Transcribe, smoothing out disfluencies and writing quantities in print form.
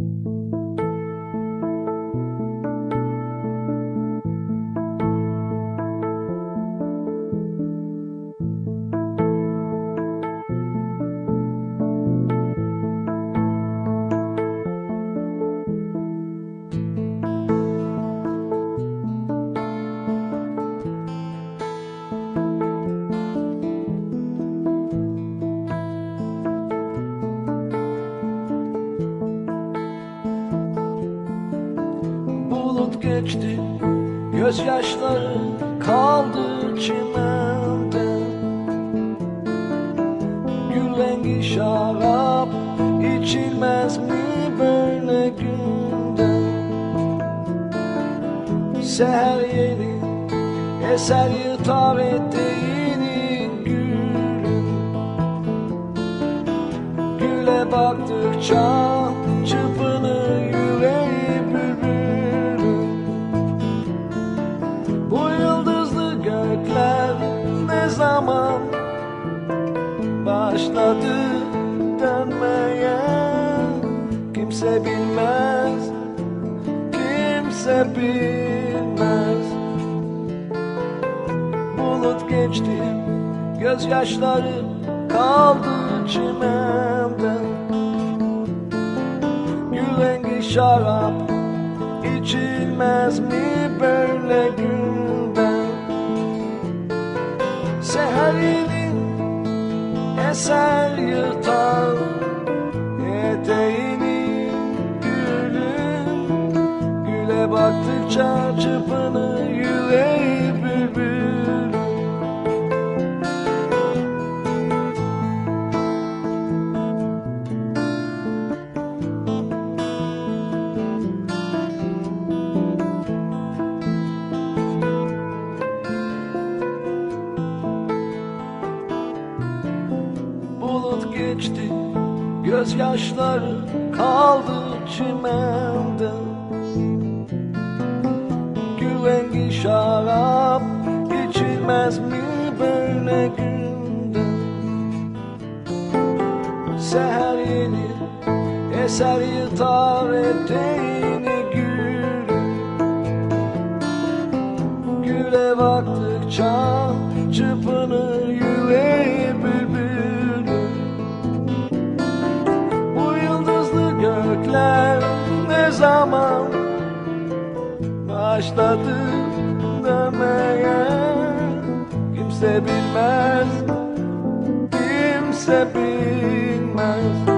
Bulut geçti, gözyaşları kaldı çimende. Gül rengi şarap içilmez mi böyle günde? Seher yeni eser yırtar eteğini gülüm. Güle baktıkça çırpınır yüreği bülbülüm. Bu yıldızlı gökler ne zaman başladı dönmeye? Kimse bilmez, kimse bilmez. Bulut geçti, gözyaşları kaldı çimende. Gül rengi şarap içilmez mi böyle günde? Seher yeni eser yırtar eteğini gülün. Güle baktıkça çırpınır yüreği bülbülüm. Bulut geçti, gözyaşları kaldı çimende. Gül rengi şarap içilmez mi böyle günde? Seher yeni eser yırtar eteğini gülüm. Güle baktıkça çırpınır yüreği bülbülüm. Bu yıldızlı gökler ne zaman başladı dönmeye? Kimse bilmez, kimse bilmez.